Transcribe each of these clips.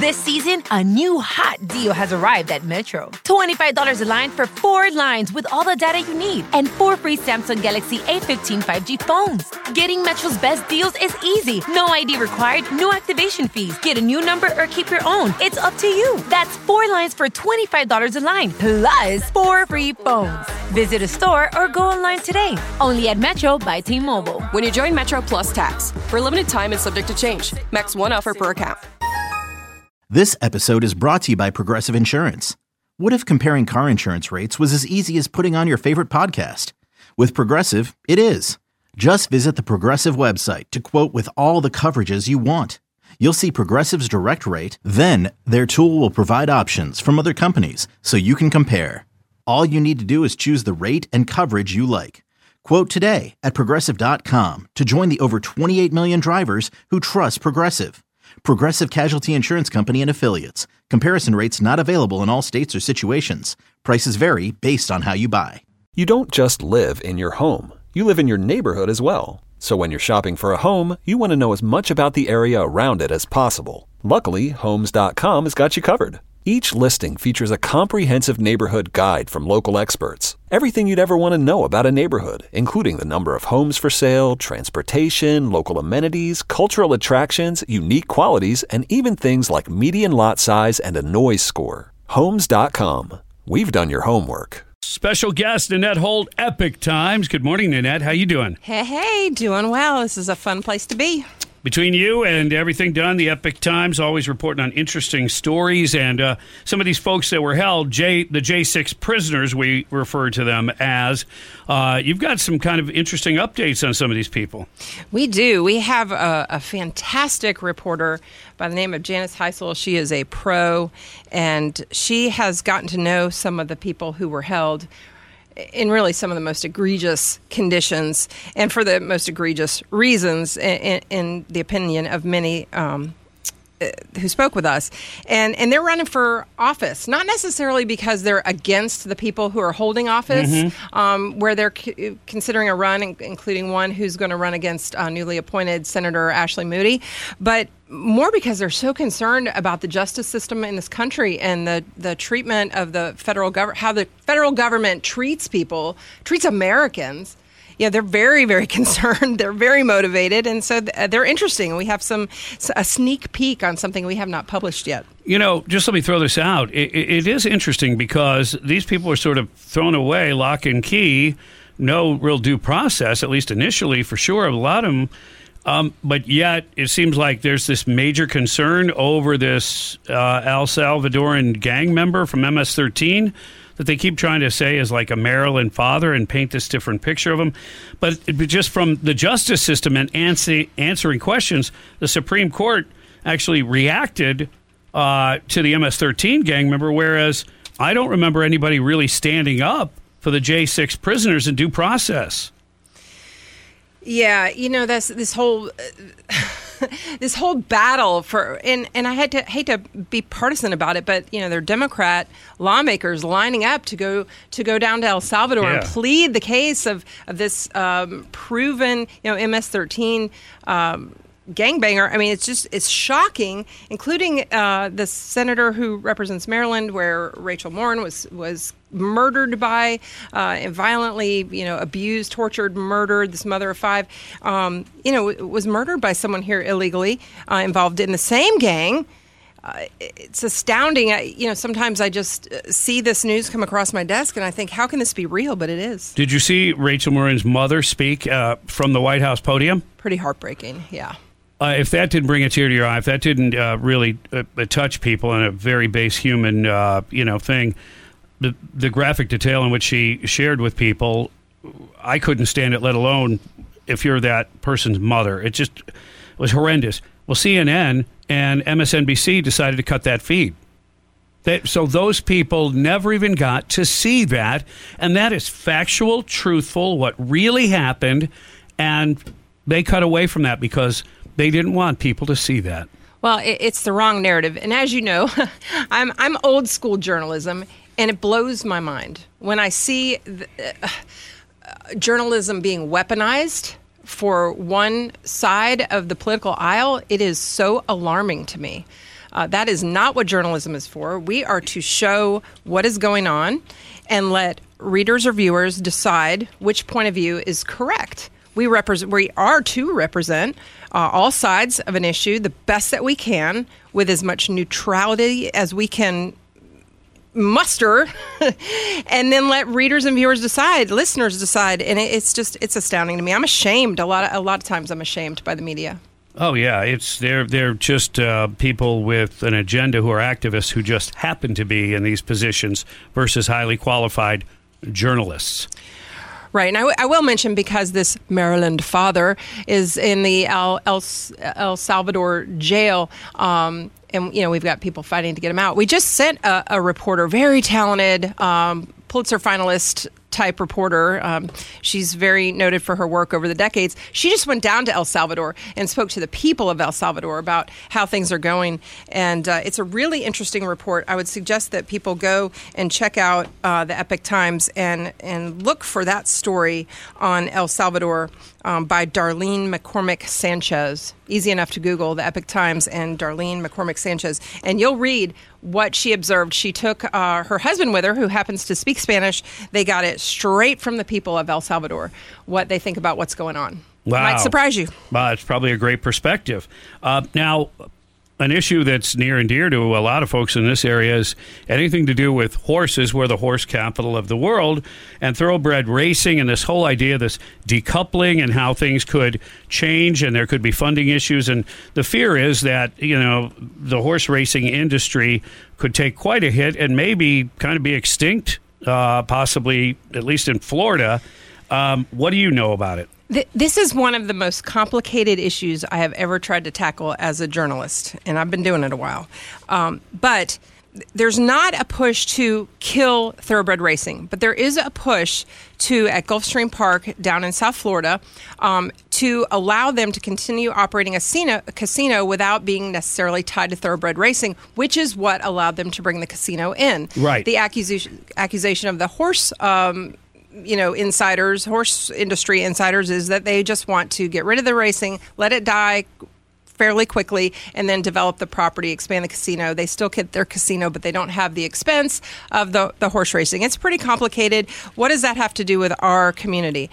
This season, a new hot deal has arrived at Metro. $25 a line for 4 lines with all the data you need and 4 free Samsung Galaxy A15 5G phones. Getting Metro's best deals is easy. No ID required, no activation fees. Get a new number or keep your own. It's up to you. That's 4 lines for $25 a line, plus 4 free phones. Visit a store or go online today. Only at Metro by T-Mobile. When you join Metro Plus Tax. For a limited time and subject to change. Max 1 offer per account. This episode is brought to you by Progressive Insurance. What if comparing car insurance rates was as easy as putting on your favorite podcast? With Progressive, it is. Just visit the Progressive website to quote with all the coverages you want. You'll see Progressive's direct rate, then their tool will provide options from other companies so you can compare. All you need to do is choose the rate and coverage you like. Quote today at Progressive.com to join the over 28 million drivers who trust Progressive. Progressive Casualty Insurance Company and Affiliates. Comparison rates not available in all states or situations. Prices vary based on how you buy. You don't just live in your home. You live in your neighborhood as well. So when you're shopping for a home, you want to know as much about the area around it as possible. Luckily, Homes.com has got you covered. Each listing features a comprehensive neighborhood guide from local experts. Everything you'd ever want to know about a neighborhood, including the number of homes for sale, transportation, local amenities, cultural attractions, unique qualities, and even things like median lot size and a noise score. Homes.com. We've done your homework. Special guest, Nanette Holt, Epic Times. Good morning, Nanette. How you doing? Hey, doing well. This is a fun place to be. Between you and everything done, the Epic Times always reporting on interesting stories. And some of these folks that were held, the J6 prisoners, we refer to them as, you've got some kind of interesting updates on some of these people. We do. We have a fantastic reporter by the name of Janice Heisel. She is a pro, and she has gotten to know some of the people who were held in really some of the most egregious conditions and for the most egregious reasons, in the opinion of many who spoke with us. And they're running for office, not necessarily because they're against the people who are holding office, where they're considering a run, including one who's going to run against newly appointed Senator Ashley Moody, but more because they're so concerned about the justice system in this country and the treatment of the federal government, how the federal government treats people, treats Americans. Yeah, they're very, very concerned. They're very motivated, and so they're interesting. We have a sneak peek on something we have not published yet. You know, just let me throw this out. It is interesting because these people are sort of thrown away, lock and key, no real due process, at least initially, for sure, a lot of them. But yet, it seems like there's this major concern over this El Salvadoran gang member from MS-13 that they keep trying to say is like a Maryland father and paint this different picture of him. But just from the justice system and answering questions, the Supreme Court actually reacted to the MS-13 gang member, whereas I don't remember anybody really standing up for the J6 prisoners in due process. Yeah, you know, that's this whole this whole battle for, and I hate to be partisan about it, but you know, they're Democrat lawmakers lining up to go down to El Salvador and plead the case of this proven, you know, MS-13 gangbanger. I mean, it's shocking, including the senator who represents Maryland, where Rachel Morin was murdered by, violently, you know, abused, tortured, murdered. This mother of 5, you know, was murdered by someone here illegally, involved in the same gang. It's astounding. You know, sometimes I just see this news come across my desk and I think, how can this be real? But it is. Did you see Rachel Morin's mother speak from the White House podium? Pretty heartbreaking, yeah. If that didn't bring a tear to your eye, if that didn't really touch people in a very base human, you know, thing, the graphic detail in which she shared with people, I couldn't stand it, let alone if you're that person's mother. It just was horrendous. Well, CNN and MSNBC decided to cut that feed. So those people never even got to see that, and that is factual, truthful, what really happened, and they cut away from that because they didn't want people to see that. Well, it's the wrong narrative, and as you know, I'm old school journalism, and it blows my mind when I see journalism being weaponized for one side of the political aisle. It is so alarming to me. That is not what journalism is for. We are to show what is going on and let readers or viewers decide which point of view is correct. We are to represent all sides of an issue the best that we can with as much neutrality as we can muster, and then let readers and viewers decide, listeners decide. And it's astounding to me. I'm ashamed. A lot of times I'm ashamed by the media. Oh yeah, they're just people with an agenda who are activists who just happen to be in these positions versus highly qualified journalists. Right, and I will mention, because this Maryland father is in the El Salvador jail, and we've got people fighting to get him out. We just sent a reporter, very talented, Pulitzer finalist type reporter. She's very noted for her work over the decades. She just went down to El Salvador and spoke to the people of El Salvador about how things are going. And it's a really interesting report. I would suggest that people go and check out the Epoch Times and look for that story on El Salvador by Darlene McCormick Sanchez. Easy enough to Google the Epoch Times and Darlene McCormick Sanchez, and you'll read what she observed. She took her husband with her, who happens to speak Spanish. They got it straight from the people of El Salvador, what they think about what's going on. Wow. Might surprise you. Well, it's probably a great perspective. Now, an issue that's near and dear to a lot of folks in this area is anything to do with horses. We're the horse capital of the world, and thoroughbred racing, and this whole idea, this decoupling, and how things could change, and there could be funding issues. And the fear is that, the horse racing industry could take quite a hit and maybe kind of be extinct, possibly, at least in Florida. What do you know about it? This is one of the most complicated issues I have ever tried to tackle as a journalist, and I've been doing it a while. But there's not a push to kill thoroughbred racing, but there is a push at Gulfstream Park down in South Florida to allow them to continue operating a casino without being necessarily tied to thoroughbred racing, which is what allowed them to bring the casino in. Right. The accusation of the horse insiders, horse industry insiders, is that they just want to get rid of the racing, let it die fairly quickly, and then develop the property, expand the casino. They still get their casino, but they don't have the expense of the horse racing. It's pretty complicated. What does that have to do with our community?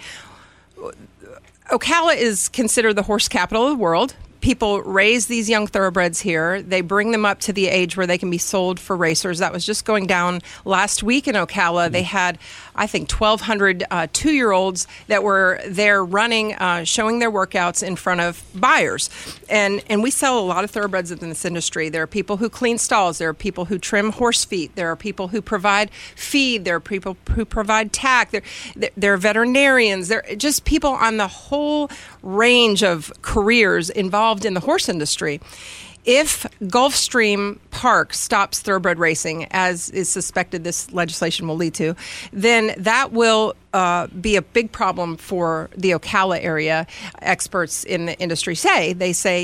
Ocala is considered the horse capital of the world. People raise these young thoroughbreds here. They bring them up to the age where they can be sold for racers. That was just going down last week in Ocala. They had, I think, 1,200 2-year-olds that were there running, showing their workouts in front of buyers. And we sell a lot of thoroughbreds in this industry. There are people who clean stalls. There are people who trim horse feet. There are people who provide feed. There are people who provide tack. There are veterinarians. There are just people on the whole range of careers involved in the horse industry. If Gulfstream Park stops thoroughbred racing, as is suspected this legislation will lead to, then that will be a big problem for the Ocala area. Experts in the industry say,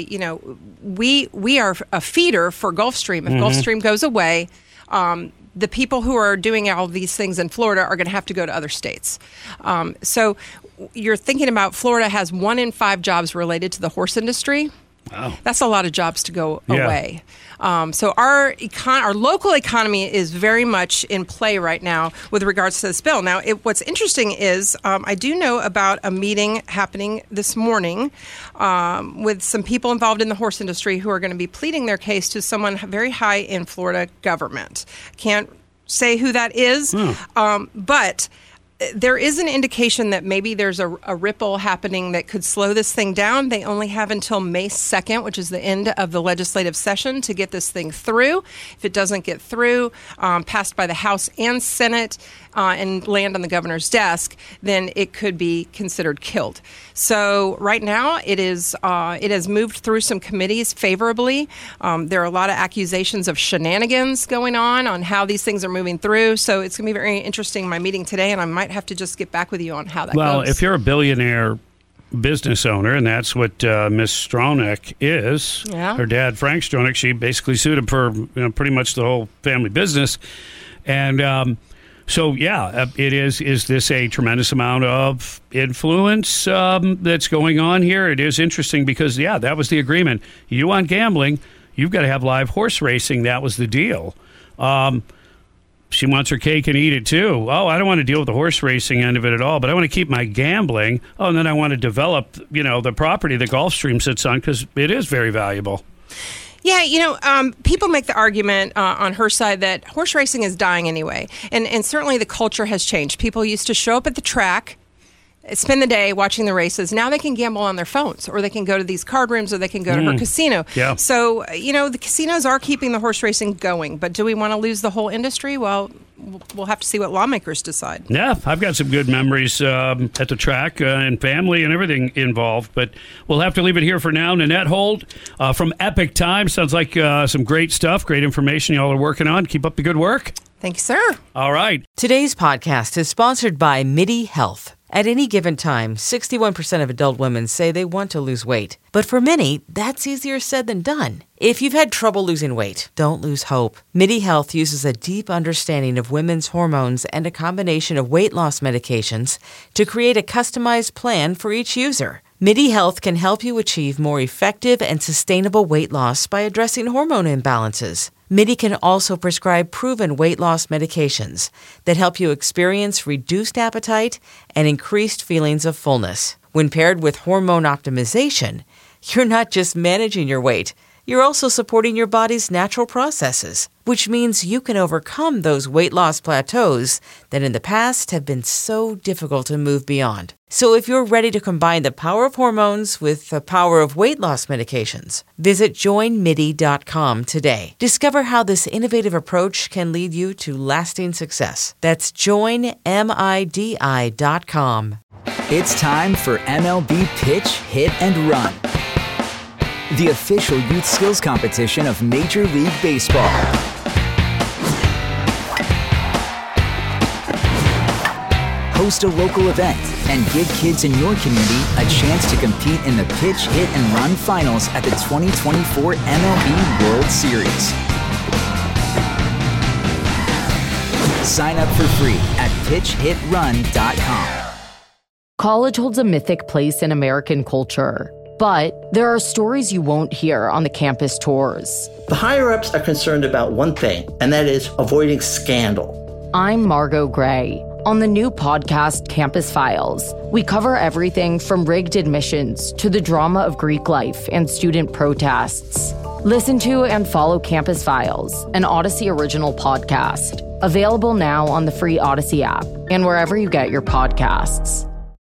we are a feeder for Gulfstream. If Gulfstream goes away, the people who are doing all these things in Florida are going to have to go to other states. So you're thinking about Florida has 1 in 5 jobs related to the horse industry. Wow. That's a lot of jobs to go away. So our local economy is very much in play right now with regards to this bill. Now, what's interesting is I do know about a meeting happening this morning with some people involved in the horse industry who are going to be pleading their case to someone very high in Florida government. Can't say who that is, but there is an indication that maybe there's a ripple happening that could slow this thing down. They only have until May 2nd, which is the end of the legislative session, to get this thing through. If it doesn't get through, passed by the House and Senate, and land on the governor's desk, then it could be considered killed. So right now it has moved through some committees favorably. There are a lot of accusations of shenanigans going on how these things are moving through. So it's going to be very interesting, my meeting today, and I might have to just get back with you on how that goes. Well, if you're a billionaire business owner, and that's what Miss Stronach is, her dad, Frank Stronach, she basically sued him for pretty much the whole family business. And so, it is. Is this a tremendous amount of influence that's going on here? It is interesting because, that was the agreement. You want gambling, you've got to have live horse racing. That was the deal. She wants her cake and eat it too. Oh, I don't want to deal with the horse racing end of it at all, but I want to keep my gambling. Oh, and then I want to develop, the property that Gulfstream sits on because it is very valuable. Yeah, people make the argument on her side that horse racing is dying anyway. And certainly the culture has changed. People used to show up at the track, spend the day watching the races. Now they can gamble on their phones, or they can go to these card rooms, or they can go to her casino. Yeah. So, the casinos are keeping the horse racing going. But do we want to lose the whole industry? Well, we'll have to see what lawmakers decide. Yeah, I've got some good memories at the track and family and everything involved. But we'll have to leave it here for now. Nanette Holt from Epic Time. Sounds like some great stuff, great information y'all are working on. Keep up the good work. Thank you, sir. All right. Today's podcast is sponsored by MIDI Health. At any given time, 61% of adult women say they want to lose weight. But for many, that's easier said than done. If you've had trouble losing weight, don't lose hope. MIDI Health uses a deep understanding of women's hormones and a combination of weight loss medications to create a customized plan for each user. MIDI Health can help you achieve more effective and sustainable weight loss by addressing hormone imbalances. MIDI can also prescribe proven weight loss medications that help you experience reduced appetite and increased feelings of fullness. When paired with hormone optimization, you're not just managing your weight, you're also supporting your body's natural processes, which means you can overcome those weight loss plateaus that in the past have been so difficult to move beyond. So if you're ready to combine the power of hormones with the power of weight loss medications, visit joinmidi.com today. Discover how this innovative approach can lead you to lasting success. That's joinmidi.com. It's time for MLB Pitch, Hit, and Run, the official youth skills competition of Major League Baseball. Host a local event and give kids in your community a chance to compete in the Pitch, Hit, and Run finals at the 2024 MLB World Series. Sign up for free at pitchhitrun.com. College holds a mythic place in American culture, but there are stories you won't hear on the campus tours. The higher-ups are concerned about one thing, and that is avoiding scandal. I'm Margot Gray. On the new podcast, Campus Files, we cover everything from rigged admissions to the drama of Greek life and student protests. Listen to and follow Campus Files, an Odyssey original podcast. Available now on the free Odyssey app and wherever you get your podcasts.